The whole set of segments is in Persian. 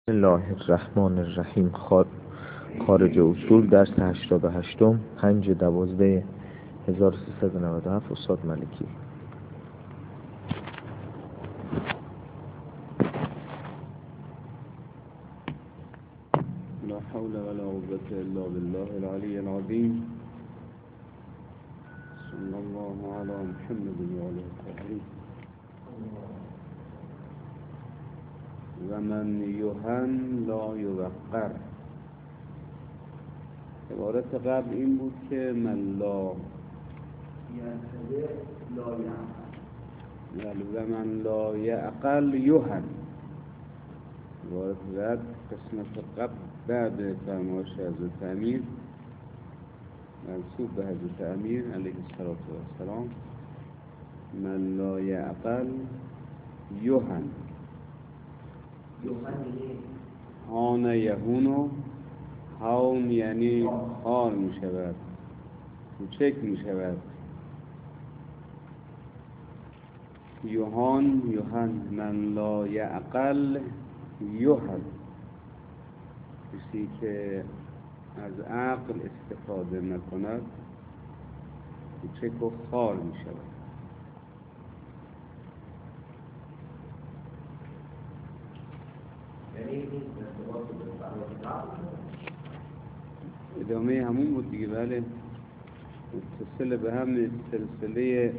بسم الله الرحمن الرحیم. خارج اصول درس 88 5/12/1397 استاد ملکی. لا حول ولا قوة إلا بالله العلي العظيم. صلى الله على محمد وعلى آله. و من یهن لا یوقر. عبارت قبل این بود که من لا و من لا یعقل یهن. عبارت بعد قسمت قبل بعد فرمایش حضرت امیر منسوب به حضرت امیر علیه السلام، من لا یعقل یهن. هان یهونو، هون یعنی خار می شود، کوچک می شود. یهان من لا یعقل یهن، کسی که از عقل استفاده نکند کوچک و خار می شود. ادامه همون بود دیگه. بله، متصل به هم سلسله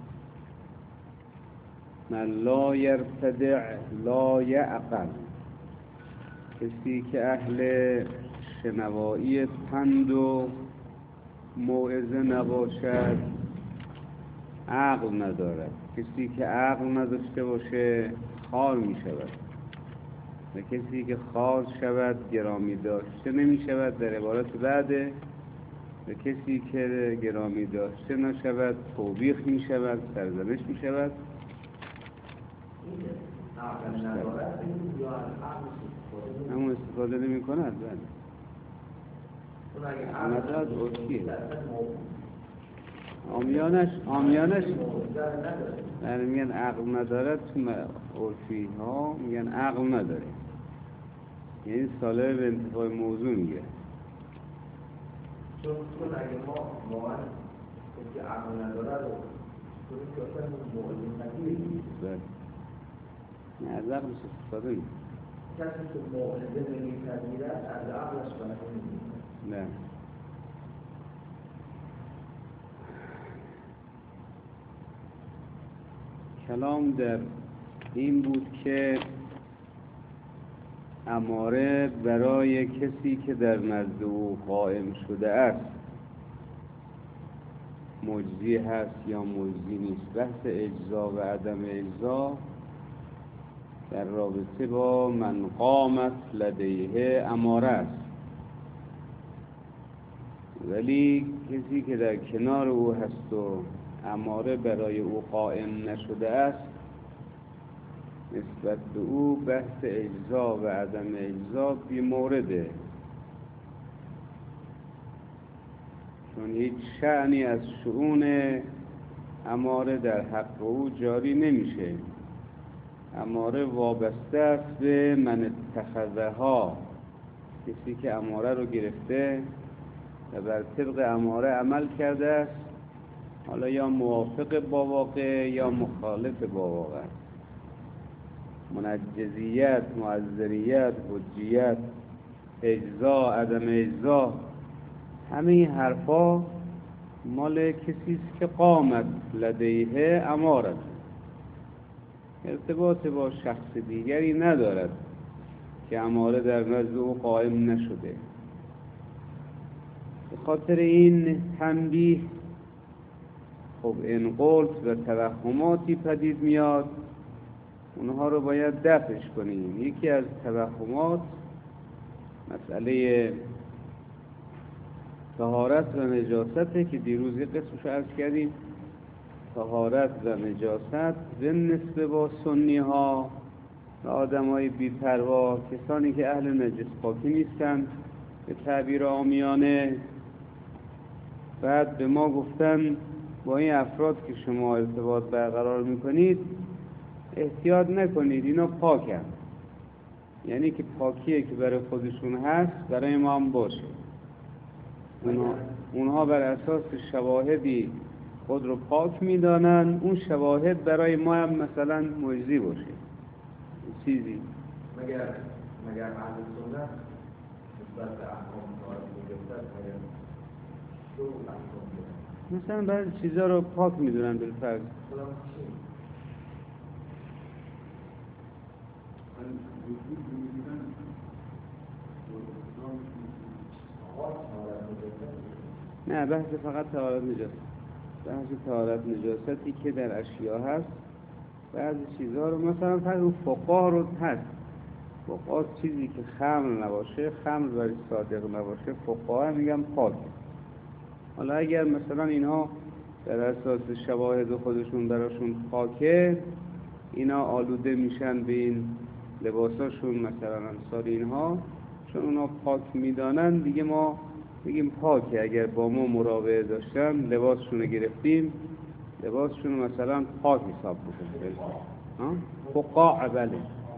من لا یرتدع لا یعقل، کسی که اهل شنوایی پند و موعظه نباشد عقل ندارد. کسی که عقل نداشته باشه خار می شود و کسی که خار شود گرامی داشته نمی شود. در عبارت بعده و کسی که گرامی داشته نشود توبیخ می شود، سرزنش می شود. همون استفاده نمی کند. مدد عرفیه، آمیانش یعنی میگن عقل ندارد. تو عرفی ها میگن عقل نداره، یعنی سالم به انتفاع موضوع میگه. چون اگه ما واقعا کسی عقل ندارد و کنیم که اصلا موضوع نگیریم، نه از عقلش استفاده میگه. کسی که موعظه نمی‌پذیرد از عقلش بهره نمی‌برد. نه، کلام در این بود که اماره برای کسی که در نزد او قائم شده است مجزی هست یا مجزی نیست. بحث اجزا و عدم اجزا در رابطه با من قامت لدیه اماره است، ولی کسی که در کنار او هست و اماره برای او قائم نشده است نسبت به او بحث اجزا و عدم اجزا بی مورده، چون هیچ شأنی از شؤون اماره در حق او جاری نمیشه. اماره وابسته است به من اتخذها، کسی که اماره رو گرفته و بر طبق اماره عمل کرده است، حالا یا موافق با واقع یا مخالف با واقع. منجزیت، معذریت، حجیت، اجزا، عدم اجزا، همه این حرفا مال کسی است که قامت لدیه امارت، ارتباط با شخص دیگری ندارد که اماره در نزد او قائم نشده. به خاطر این تنبیه خب این قلت و توهماتی پدید میاد، اونها رو باید دفعش کنیم. یکی از توهمات مسئله طهارت و نجاسته که دیروز یک قسمش عرض کردیم. طهارت و نجاست به نسبه با سنی ها و آدم های بی‌پروا، کسانی که اهل نجس پاکی نیستن به تعبیر عامیانه، بعد به ما گفتن با این افراد که شما ارتباط برقرار میکنید احتیاط نکنید، اینا پاکن. یعنی که پاکیه که برای خودشون هست برای ما هم باشه. اونها بر اساس شواهدی خود رو پاک میدانن، اون شواهد برای ما هم مثلا مجزی باشه چیزی. مگر اهل سنت نسبت به احکام طهارت می‌گفتن، مگر شو احکام می‌دونن؟ مثلا بعضی چیزا رو پاک میدونن بالفرض. مثلا چی؟ نه، بحث فقط طهارت نجاست. بحث طهارت نجاستی که در اشیا هست، بعضی چیزها رو مثلا فرض فقها رو هست. فقها چیزی که خمر نباشه، خمر برای صادق نباشه، فقها میگن پاک. حالا اگر مثلا اینها در اساس شواهد خودشون براشون پاکه، اینا آلوده میشن به این لباساشون مثلا امثال اینها، چون اونا پاک میدانن دیگه ما بگیم پاکه. اگر با ما مراوعه داشتن لباسشون رو گرفتیم، لباسشون مثلا پاک حساب بکنیم. فقاع بله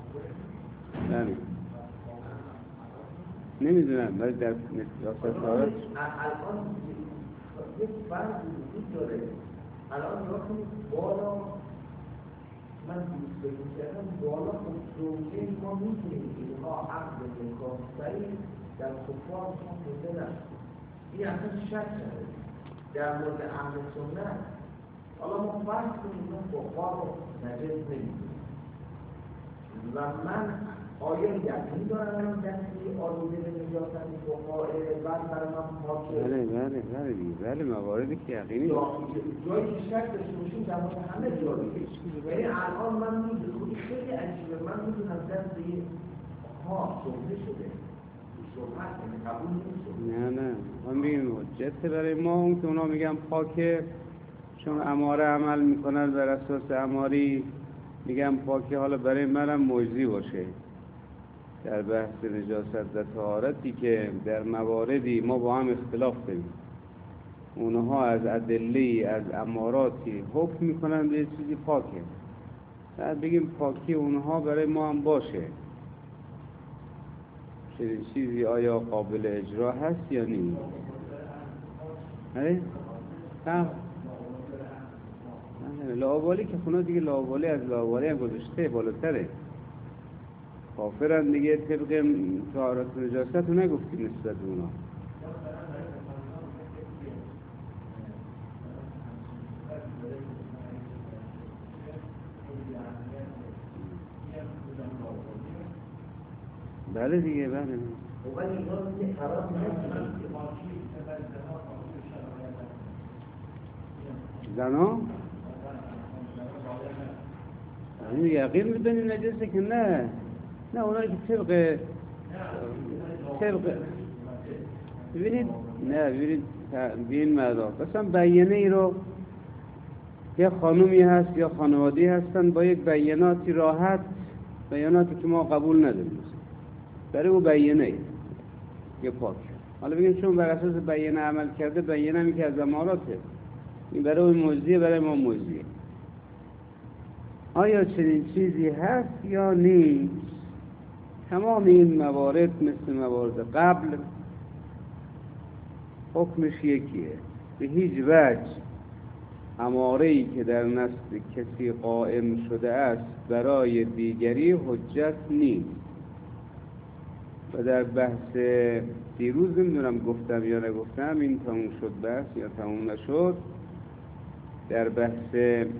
نمیدونم، ولی در نسیاست دارد الان یک فرقی وجود داره. الان نگاه کنید بالا، من دوست بگیرم بالا خب زوجه ما میتونیم اینها عقد نکاح صحیح در کفار ما پیدا نشد. این اصلا شک نداره. در مورد اهل سنت حالا ما فرض کنیم ما فقها رو نجس نمیدونیم و من آیا یقین دارم الان دستی آلوده به نجاست فقها بعد برای من پاکه؟ بله مواردی که یقینی جایی که شک داشته باشیم در مورد همه جایی. یعنی الان من میدونم خیلی عجیبه، من میدونم دست شبهه شده شبهه یعنی قبول نیست. نه من بگیم حجت برای ما اون که اونا میگن پاکه، چون اماره عمل میکنن بر اساس اماری میگن پاکه. حالا برای منم مجزی باشه در بحث نجاست و طهارتی که در مواردی ما با هم اختلاف داریم، اونها از ادله از اماراتی حکم میکنن به چیزی پاکه، بعد بگیم پاکی اونها برای ما هم باشه. چنین چیزی آیا قابل اجرا هست یا نیست؟ لاوالی که خونه دیگه لاوالی از لاوالی هم گذاشته بالاتره، کافرن دیگه. طبق طهارت نجاست رو نگفتیم نسبت به اونا. بله دیگه بله. زنا یقین میدونی نجسه که نه اونایی که طبق ببینید ببین مدار مثلا بیانه ای رو یه خانومی هست یا خانوادی هستن با یک بیاناتی راحت، بیاناتی که ما قبول نداریم، برای او بیانه ای یه پاک. حالا بگیم چون بر اساس بیانه عمل کرده، بیانه همی که از اماراته، این برای اون موجزیه، برای ما موجزیه. آیا چنین چیزی هست یا نیست؟ تمام این موارد مثل موارد قبل حکمش یکیه. به هیچ وجه اماره‌ای که در نسل کسی قائم شده است برای دیگری حجت نیست. و در بحث دیروز نمیدونم گفتم یا نگفتم، این تموم شد بحث یا تموم نشد، در بحث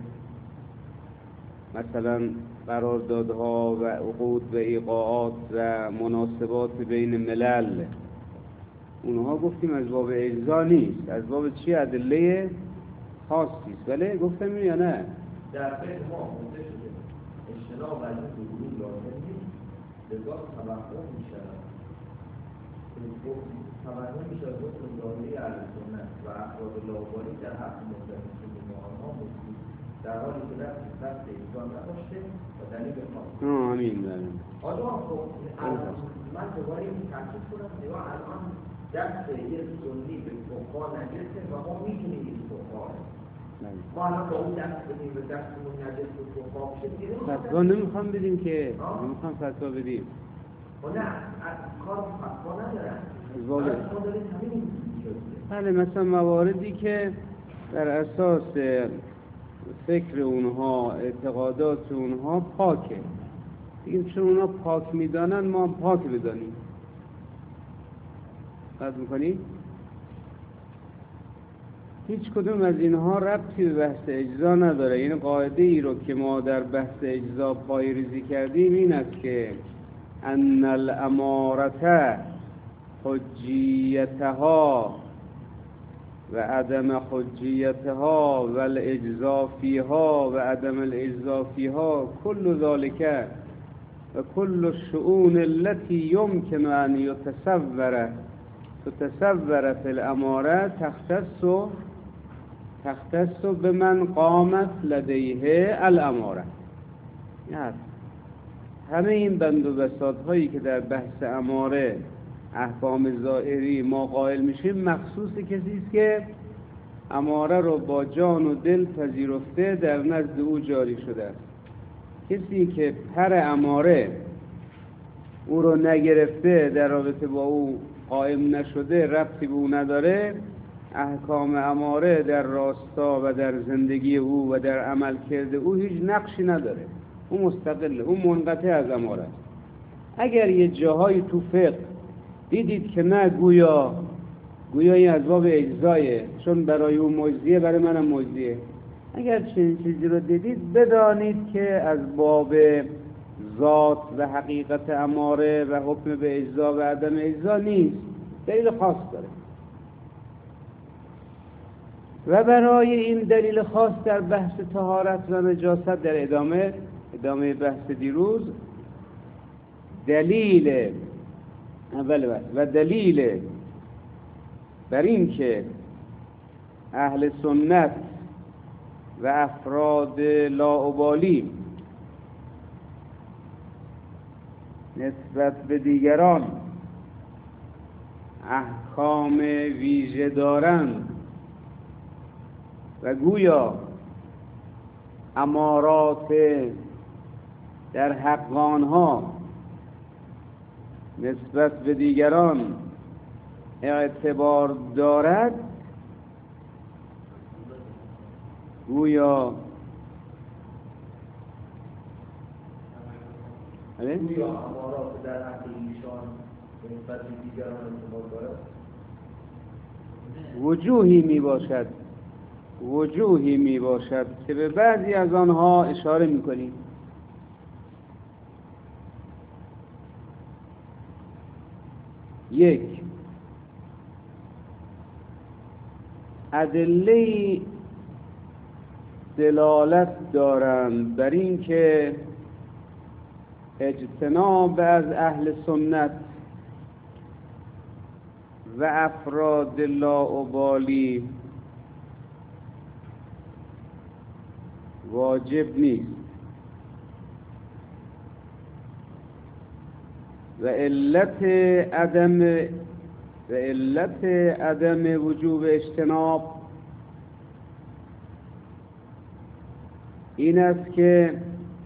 مثلا قراردادها و عقود و ایقاعات و مناسبات بین ملل، اونها گفتیم از باب اجزا نیست، از باب چی؟ ادله خاصی است. بله گفتم یا نه؟ در فقه ما گفته شده اجتناب از حضور لازم نیست، لذا توقف می‌شود. توقف می‌شود گفت ظاهری اهل سنت و افراد لاوالی در حق مختلفین آنها موجود، در حالی که دست ایشان نداشته و دلیل خاص. آمین. بله. حالا خب من دوباره این تاکید کنم، نگاه الان دست یه سنی به فقها نجسه و ما می‌تونیم این فقها ما الان با اون دست بدیم به دستمون نجس به فقها بشه دیگه فتوا نمیخوام بدیم که نمیخوام فتوا بدیم. نه کار فتوا ندارن ما داریم همین بله، مثلا مواردی که در اساس فکر اونها، اعتقادات اونها پاکه، دیگه چون اونها پاک میدانن ما پاک بدانیم. قصد میکنی؟ هیچ کدوم از اینها ربطی به بحث اجزا نداره. این قاعده ای رو که ما در بحث اجزا پای ریزی کردیم این است که ان الامارة حجیتها و عدم حجیتها و الاجزا فیها و عدم الاجزا فیها کل ذالک و کل الشؤون التي يمكن ان تتصور في الاماره تختص بمن قامت لدیه الاماره. یعنی همه این بند و بساط هایی که در بحث اماره احکام ظاهری ما قائل میشیم مخصوص کسی است که اماره رو با جان و دل پذیرفته در نزد او جاری شده است. کسی که پر اماره او رو نگرفته، در رابطه با او قائم نشده، ربطی به او نداره، احکام اماره در راستا و در زندگی او و در عمل کرده او هیچ نقشی نداره. او مستقله، او منقطع از اماره است. اگر یه جاهای تو فقه دیدید که نه گویا این از باب اجزایه، چون برای اون مجزیه برای منم مجزیه، اگر چنین چیزی رو دیدید بدانید که از باب ذات و حقیقت اماره و حکم به اجزا و عدم اجزا نیست، دلیل خاص داره. و برای این دلیل خاص در بحث طهارت و نجاست در ادامه بحث دیروز دلیل بر این که اهل سنت و افراد لاابالی نسبت به دیگران احکام ویژه دارند و گویا امارات در حق آنها نسبت به دیگران اعتبار دارد، گویا امارات در حق ایشان نسبت به دیگران اعتبار دارد. وجوهی می باشد که به بعضی از آنها اشاره می کنیم. یک، ادله دلالت دارند بر این که اجتناب از اهل سنت و افراد لاابالی واجب نیست و علت عدم وجوب اجتناب این است که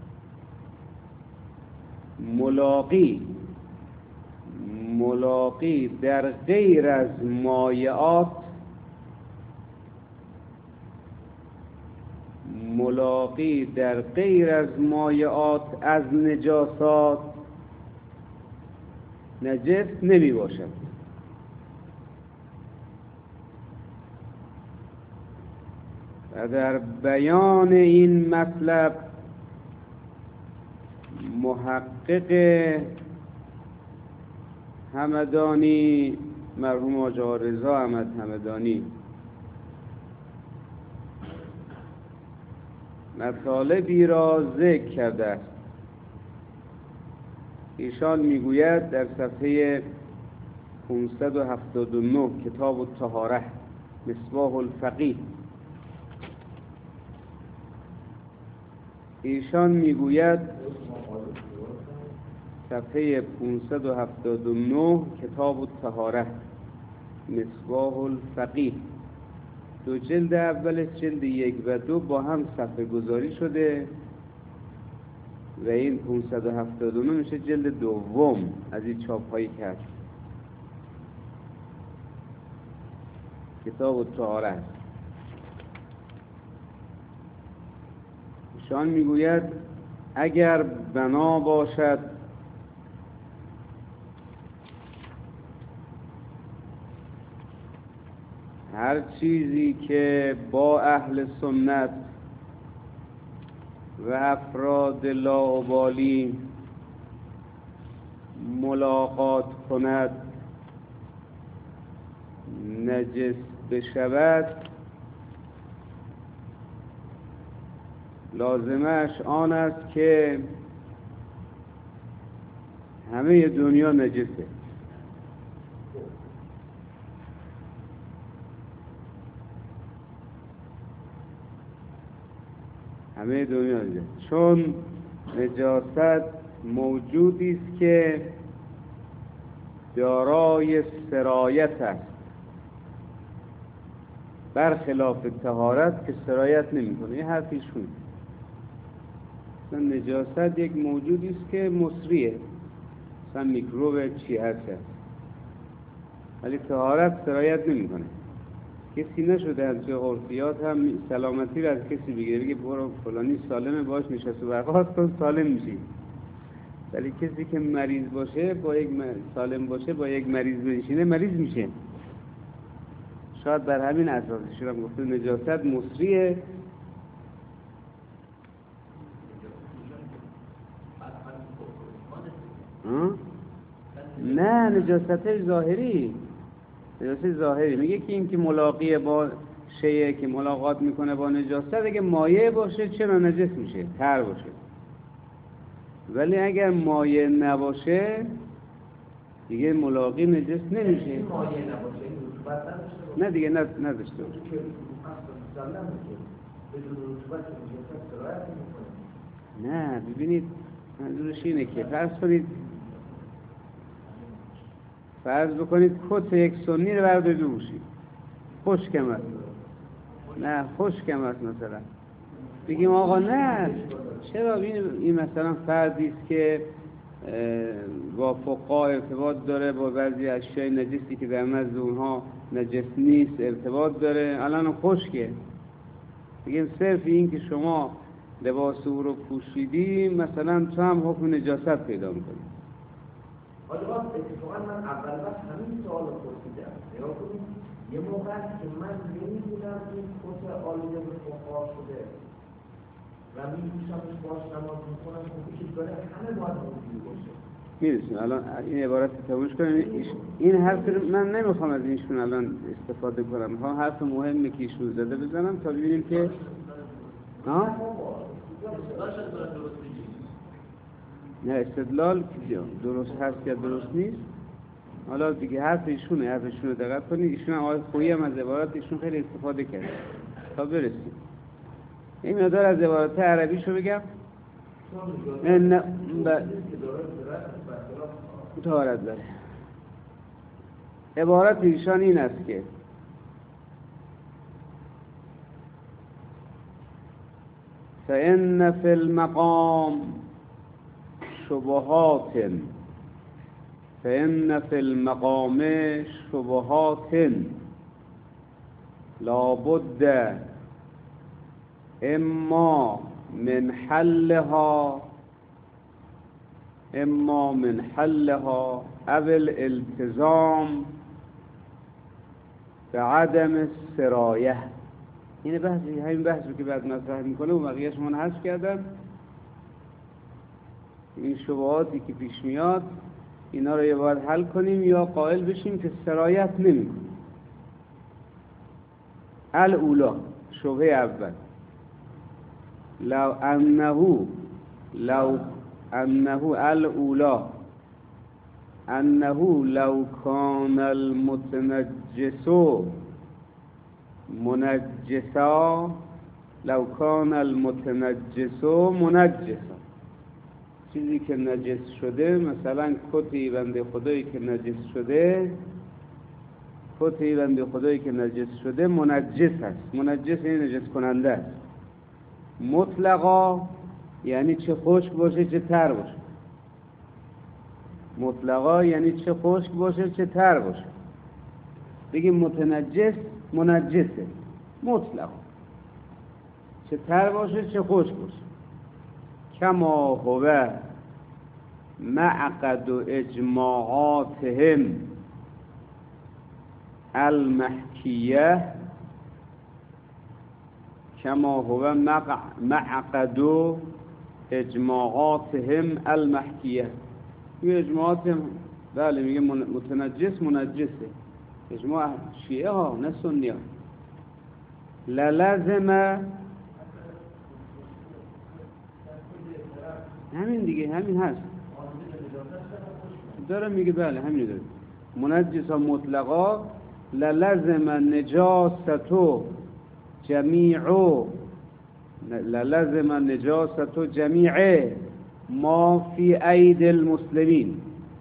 ملاقی در غیر از مایعات از نجاسات نجس نمی باشد. و در بیان این مطلب محقق همدانی مرحوم آقا رضا احمد همدانی مطالبی را ذکر کرده است. ایشان میگوید در صفحه 579 کتاب الطهاره مصباح الفقیه، ایشان میگوید صفحه 579 کتاب الطهاره مصباح الفقیه، دو جلد اولش جلد 1 و 2 با هم صفحه گذاری شده و این 579 میشه جلد دوم از این چاپ هایی که هست. کتاب الطهاره است. ایشان میگوید اگر بنا باشد هر چیزی که با اهل سنت و افراد لاابالی ملاقات کند نجس بشود، لازمش آن است که همه دنیا نجسه. همه دنیا نجسه، چون نجاست موجودی است که دارای سرایت است، برخلاف طهارت که سرایت نمی‌کنه. این حرفیشون. مثلا نجاست یک موجودی است که مصریه، مثلا میکروب چی هست، ولی طهارت سرایت نمی‌کنه. کسی نشده از عرفیات هم سلامتی رو از کسی بگیره بگه برو فلانی سالمه باش نشست و برخاست کن سالم میشی، ولی کسی که مریض باشه با یک سالم باشه با یک مریض بنشینه مریض میشه. شاید بر همین اساسش هم گفته نجاست مصریه. نه، نجاست ظاهری. نجاست ظاهری میگه که این که ملاقی با شیء که ملاقات میکنه با نجاست اگه مایع باشه چرا نجس میشه؟ تر باشه. ولی اگر مایع نباشه دیگه ملاقی نجس نمیشه. مایع نباشه رطوبت نداشته. نه دیگه نداشته باشه. که اصلا بدون رطوبت نجاست سرایت نمیکنه. نه ببینید منظورش اینه که فرض بکنید کت یک سنی رو بردارید بپوشید، خشکم است. نه خشکم است مثلا. بگیم آقا نه چرا این مثلا فردی است که با فقها ارتباط داره، با بعضی اشیاء نجسی که در نزد اونها نجس نیست ارتباط داره، الان خشکه. بگیم صرف این که شما لباس او رو پوشیدی مثلا تو هم حکم نجاست پیدا میکنی. حالا اتفاقا من اول وقت همین سوال رو پرسیدم. نگاه کنید یه موقع که من نمیدونم این کت آلوده به فقها شده و میپوشمش باش نماز میکنم خب که داره همه باید موجود باشه. میرسیم الان این عبارت رو تموش کنیم. این حرف رو من نمیخوام از اینشون الان استفاده کنم، میخوام حرف مهمی که ایشون زده بزنم تا ببینیم که نه استدلال درست هست یا درست نیست. حالا دیگه حرف ایشونه دقت کنید. ایشون آقای خویی هم از عبارات ایشون خیلی استفاده کرد تا برسیم. این مقدار از عبارات عربیشو بگم. نه طهارت داره. عبارت ایشان این است که فإن في المقام شبهات فإن في المقام شبهات لا بد اما من حلها او الالتزام بعدم السرایه. این همین بحثی که بعد مطرح میکنه و بقیه‌اش من حذف کردم. این شبهاتی که پیش میاد اینا رو یا باید حل کنیم یا قائل بشیم که سرایت نمی‌کنه. الاولا شبهه اول لو انه لو كان المتنجس منجسا چیزی که نجس شده، مثلا کتی بنده خدایی که نجس شده منجس است. منجس یعنی نجس کننده است. مطلقا یعنی چه خشک باشه چه تر باشه. مطلقا یعنی چه خشک باشه چه تر باشه. بگیم متنجس منجسه مطلقا، چه تر باشه چه خشک باشه. کما هو معقد اجماعاتهم المحکیه، کما هو معقد اجماعاتهم المحکیه. این اجماعاتهم بله میگه متنجس منجسه، اجماع شیعه ها نه سنی ها. للزم همین دیگه، همین هست داره میگه بله همین داره. منجس ها مطلقا للزم نجاستو جمیعو، للزم نجاستو جمیع ما فی اید المسلمین،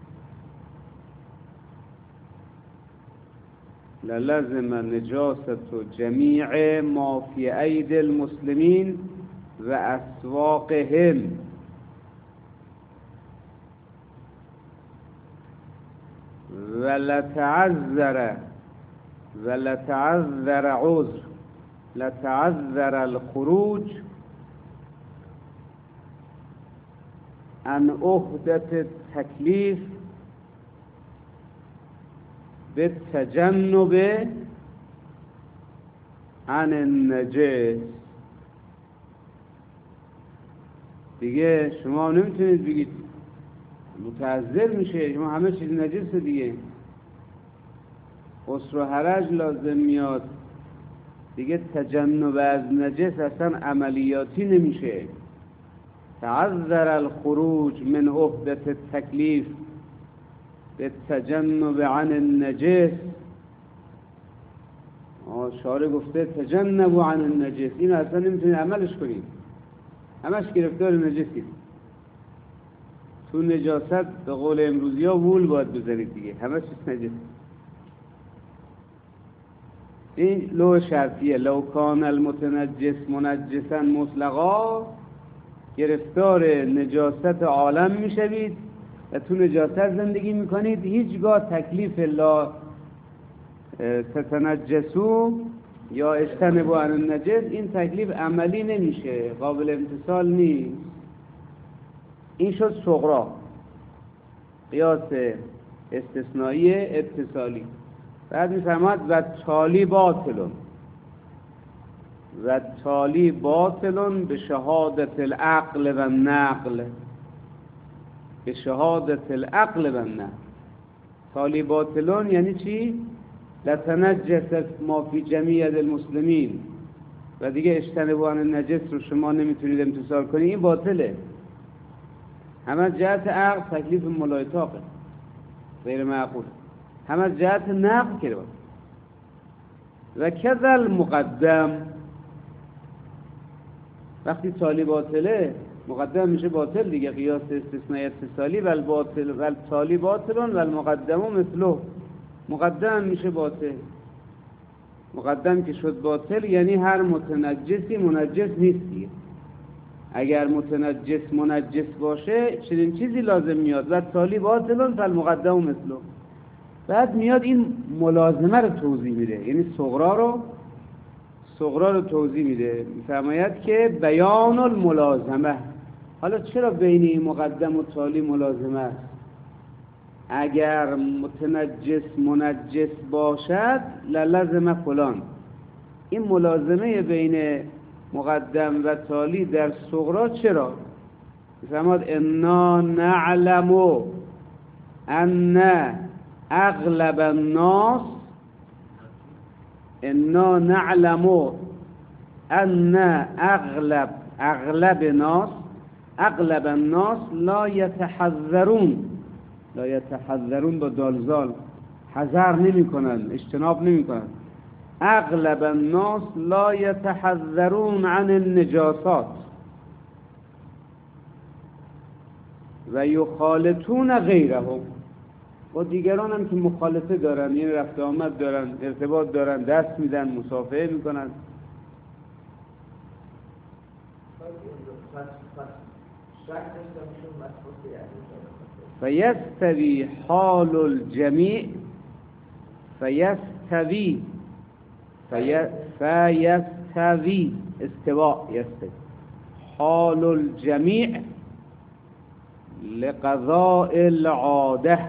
للزم نجاستو جمیع ما فی اید المسلمین و اسواقهم ولتعذر عذر لتعذر الخروج عن عهدة التکلیف بالتجنب عن النجس. دیگه شما نمیتونید بگید متعذر میشه، شما همه چیز نجسه دیگه، عسر و حرج لازم میاد دیگه، تجنب از نجس اصلا عملیاتی نمیشه. تعذر الخروج من عهدة التکلیف بالتجنب عن النجس. شارع گفته تجنبوا عن النجس، این اصلا نمیتونید عملش کنید، همش گرفتار نجسی. تو نجاست به قول امروزی ها وول باید بزنید دیگه، همه چیز نجس. این لو شرطیه، لو کان المتنجس منجسا مطلقا، گرفتار نجاست عالم میشوید و تو نجاست زندگی میکنید، هیچگاه تکلیف لا تتنجسو یا اجتنبوا عن النجس این تکلیف عملی نمیشه، قابل امتثال نیست. این شد صغرا، قیاس استثنایی اتصالی. بعد میفرماد و تالی باطلون، و تالی باطلون به شهادت العقل و نقل، به شهادت العقل و نقل. تالی باطلون یعنی چی؟ لتنجس ما فی جمیع المسلمین، و دیگه اجتنبوا عن النجس رو شما نمیتونید امتثال کنید، این باطله. همه جهت عقل تکلیف ملایطاقه، غیر معقول. همه جهت نقل کرده و کذل مقدم. وقتی تالی باطله مقدم میشه باطل دیگه، قیاس استثنایی اتصالی. و الباطل و التالی باطلون و المقدم مثله، مقدم میشه باطل. مقدم که شد باطل یعنی هر متنجسی منجس نیست دیگه. اگر متنجس منجس باشه چنین چیزی لازم میاد، و تالی باطلون فالمقدم مثله. بعد میاد این ملازمه رو توضیح میده، یعنی صغرا رو توضیح میده. میفرماید که بیان الملازمه. حالا چرا بین این مقدم و تالی ملازمه است؟ اگر متنجس منجس باشد للزم فلان. این ملازمه بین مقدم و تالی در صغرا چرا؟ میفرماید انا نعلم ان اغلب الناس، انا نعلم ان اغلب الناس لا یتحذرون با دالزال، حذر نمی کنن، اجتناب نمی کنن. اغلب الناس لا یتحذرون عن النجاسات و یخالطون غیرهم. با دیگران هم که مخالطه دارن، یعنی رفت آمد دارن، ارتباط دارن، دست میدن، مصافحه میکنن. پس شک داشتم ایشون مسئول یعنی فیستوی حال الجمیع فیستوی استواء یستوی حال الجمیع لقضاء العاده.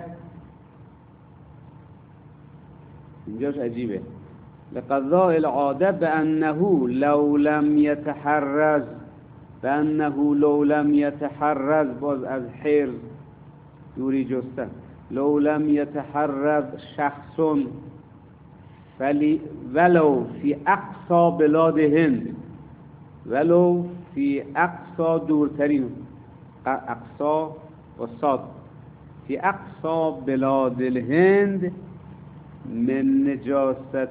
اینجاش عجیبه. لقضاء العاده بأنه لو لم يتحرز، بأنه لو لم يتحرز، باز از حرز دوری جستن، لو لم يتحرز شخص ولو في اقصى بلاد هند، ولو في اقصى دورترین، اقصى و صاد، في اقصى بلاد الهند من نجاسته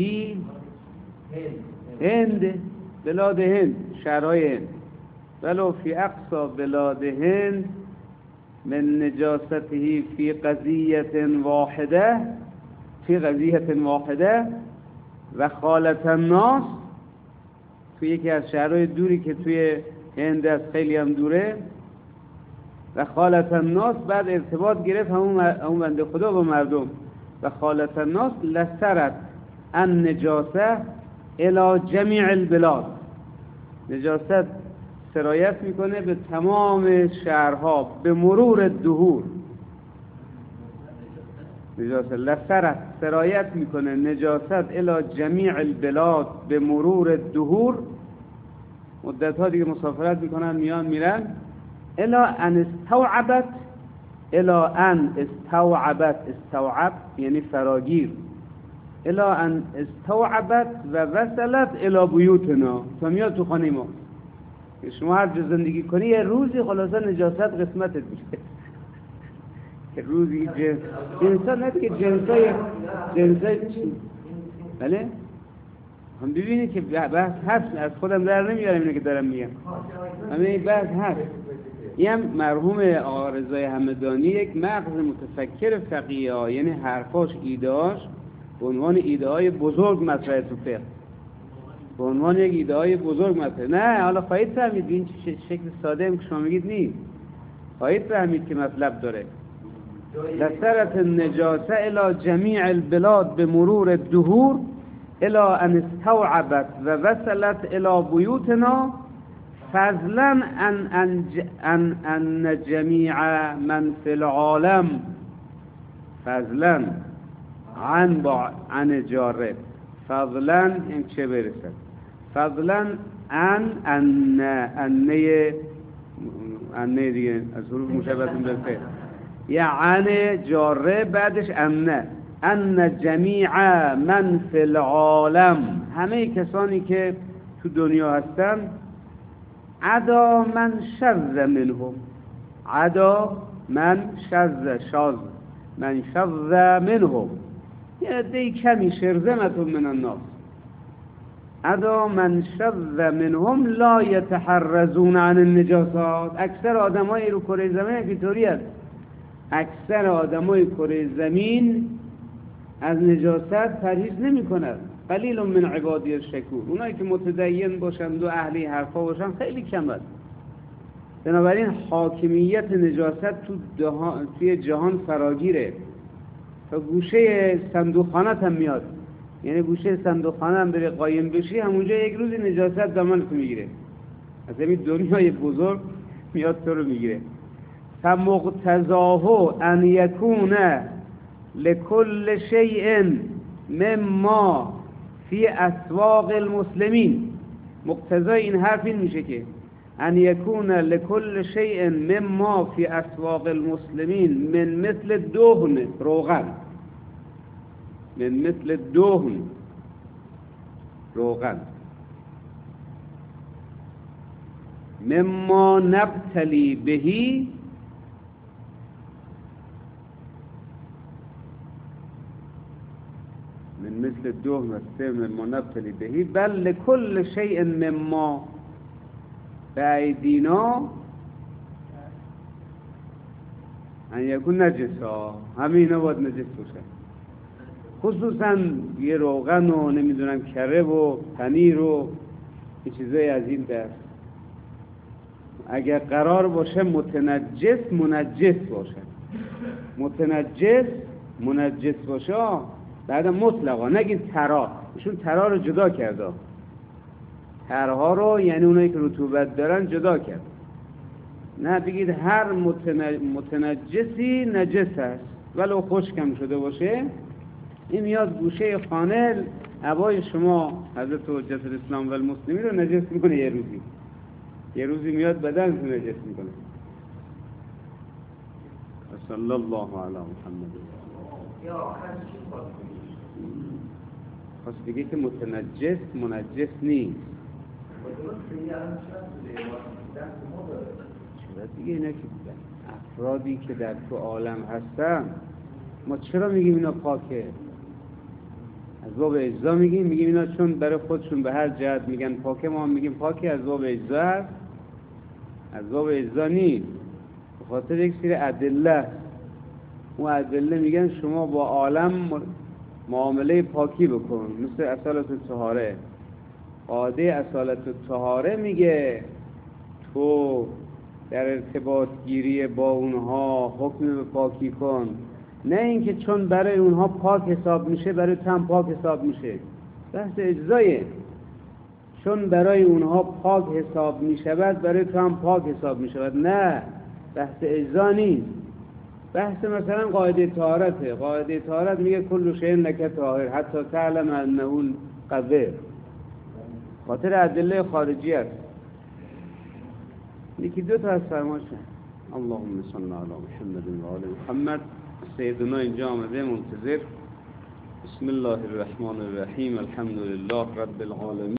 هند، بلاد هند، شهرهای هند، ولو في اقصى بلاد هند من نجاسته في قضية واحدة، في قضية واحدة و خالت الناس، توی یکی از شهرهای دوری که توی هند است، خیلی هم دوره، و خالت الناس، بعد ارتباط گرفت همون بنده خدا با مردم، و خالت الناس لسرت النجاسه الى جمیع البلاد، نجاست سرایت میکنه به تمام شهرها به مرور الدهور. نجاست لسرت سرایت میکنه نجاست الى جمیع البلاد به مرور الدهور، مدت ها دیگه مسافرت میکنن میان میرن، الى ان استوعبت، الى ان استوعبت، استوعب یعنی فراگیر، الى ان استوعبت و وصلت الى بیوتنا، تا میاد تو خانه ما. شما هر جا زندگی کنی یه روزی خلاصا نجاست قسمتت میشه، که روزی جنسا نه که جنسای چی؟ بله؟ هم ببینید که بحث هست، از خودم در نمیارم اینو که دارم میگم، همه این بحث هست. این مرحوم آقا رضای همدانی یک مغز متفکر فقیه، یعنی حرفاش ایدهاش به عنوان ایده های بزرگ مطرح تو فقه، به عنوان یک ایده های بزرگ مطرح. نه حالا خواهید فهمید این شکل ساده هم که شما میگید نیست، خواهید فهمید که مطلب داره. لسرت النجاسه الى جمیع البلاد به مرور الدهور الى ان استوعبت و وصلت الى بیوتنا فضلا ان جمیع من فی العالم، فضلا عن جاره، فضلا این چه برسد، فضلا انه دیگه از حروف مشبهه بالفعل، یعنی جاره بعدش ان جمیع من فی العالم، همه کسانی که تو دنیا هستن، عدا من شذ منهم، عدا من شاذ من شذ منهم، یه دی کمی شرذمت من الناس، عدا من شذ منهم لا يتحرزون عن النجاسات. اکثر آدمای رو کره زمین اینطوری است، اکثر آدمای کره زمین از نجاست پرهیز نمی‌کنند. قلیل من عبادی الشکور، اونایی که متدین باشند و اهلی حرفا باشند خیلی کم است. بنابراین حاکمیت نجاست توی جهان فراگیره، تا گوشه صندوقخانه هم میاد، یعنی گوشه صندوقخانه هم بری قایم بشی همونجا یک روزی نجاست دامنت میگیره، از این دنیای بزرگ میاد تو رو میگیره. فمقتضاه ان یکون لكل شیء مما فی اسواق المسلمین، مقتضای این حرف این میشه که ان یکون لكل شیء مما فی اسواق المسلمین من مثل دهن روغن، من مثل دهن روغن، مما نبتلی بهی، من مثل دهن است مما نبتلی بهی بل لكل شیء مما بایدینا ان یکون نجسا، همه اینا باید نجس باشه، خصوصا یه روغن و نمیدونم کره و پنیر و یه چیزای از این دست. اگر قرار باشه متنجس منجس باشه، متنجس منجس باشه بعد مطلقا نگید ترا، ایشون ترا رو جدا کرده، ترها رو یعنی اونایی که رطوبت دارن جدا کرد، نه بگید هر متنجسی نجس است ولو خشکم شده باشه. این میاد گوشه خانه عبای شما حضرت حجت الاسلام و المسلمین رو نجس میکنه، یه روزی میاد بدن رو نجس میکنه. صلی الله علی محمد. یا آخر چی خواست بگه که متنجس منجس نیست. چرا دیگه اینا که افرادی که در تو عالم هستن ما چرا میگیم اینا پاکه؟ از باب اجزا میگیم اینا چون برای خودشون به هر جهت میگن پاکه، ما هم میگیم پاکه، از باب اجزا هست، از باب اجزا نیست، به خاطر یک سری ادله. اون ادله میگن شما با عالم معامله پاکی بکن، مثل اصالت الطهاره. قاعده اصالت الطهاره میگه تو در ارتباط گیری با اونها حکم به پاکی کن، نه اینکه چون برای اونها پاک حساب میشه برای تو هم پاک حساب میشه. بحث اجزایه، چون برای اونها پاک حساب میشود برای تو هم پاک حساب میشود، نه بحث اجزا نیست. بحث مثلا قاعده طهارته. قاعده طهارت میگه کل شیء لک طاهر حتی تعلم انه قذر، خاطر ادله خارجی است. یکی دو تا از فرمایشه اللهم صل علی محمد و آل محمد. سیدنا اینجا آمده منتظر. بسم الله الرحمن الرحیم، الحمد لله رب العالمین.